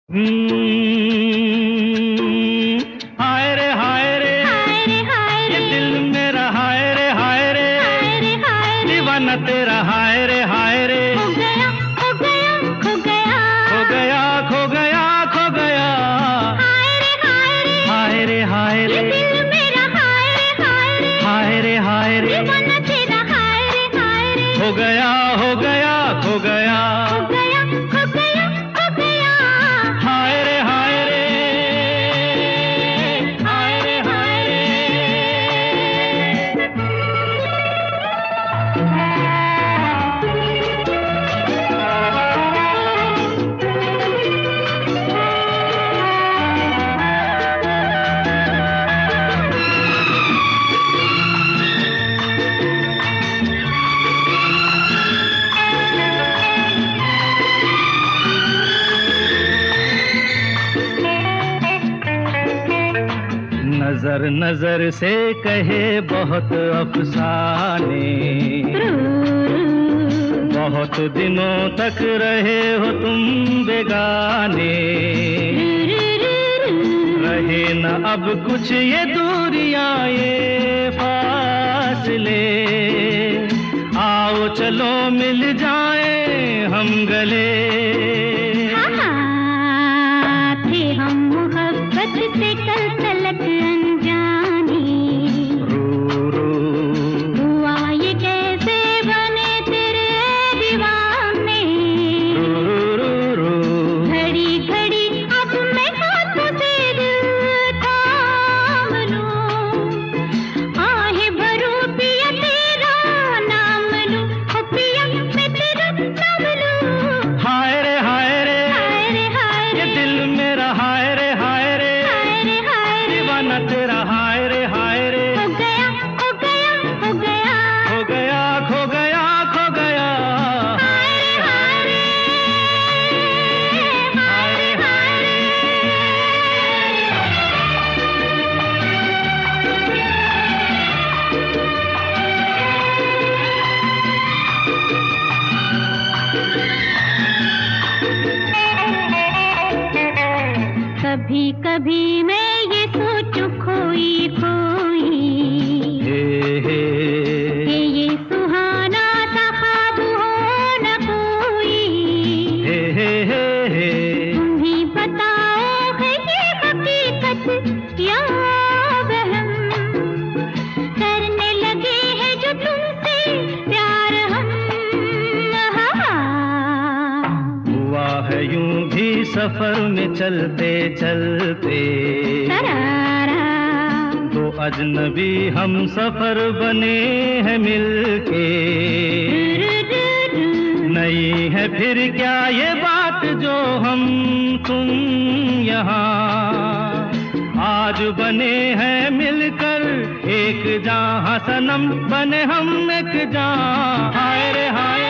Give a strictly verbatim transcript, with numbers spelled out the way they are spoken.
हम्म, हाय रे हाय रे हाय रे हाय ये रे दिल मेरा हाय रे हाय रे हाय रे हाय रे दीवाना तेरा हाय रे हाय रे खो गया खो गया खो गया खो गया खो गया खो गया हाय रे हाय रे हाय रे हाय ये रे दिल मेरा हाय रे हाय रे हाय रे हाय रे दीवाना तेरा हाय रे हाय रे हो गया हो गया खो गया खो गया खो गया खो गया हाय रे हाय रे हाय रे हाय रे नजर नजर से कहे बहुत अफसाने बहुत दिनों तक रहे हो तुम बेगाने रहे न अब कुछ ये दूरियां ये फासले आओ चलो मिल जाए हम गले हाँ, थे हम मोहब्बत से कल तलक अनजाने रू रू हुआ ये कैसे बने तेरे दीवाने रू रू रू घड़ी घड़ी अब मैं हाथों से दिल थाम लूं आहे भरूं पिया तेरा नाम लूं ओ पिया मैं तेरा नाम लूं हाय रे हाय रे हाय रे हाय ये रे दिल मेरा हाय रे हाय रे हाय रे हाय रे दीवाना तेरा हाय रे हाय रे हो गया हो गया हो गया खो गया खो गया खो गया हाय रे हाय रे हाय रे हाय रे कभी कभी मैं ये सोचूं खोई खोई हे हे कि ये सुहाना सा ख्वाब हो न कोई हे हे हे हे तुम ही बताओ है ये हकीकत या वहम करने लगे हैं जो तुमसे प्यार हम हाँ। हुआ है यूं भी सफर में चलते चलते सरारा तो अजनबी हम सफर बने हैं मिलके नहीं है फिर क्या ये बात जो हम तुम यहाँ आज बने हैं मिलकर एक जहाँ सनम बने हम एक जहाँ हाय रे हाय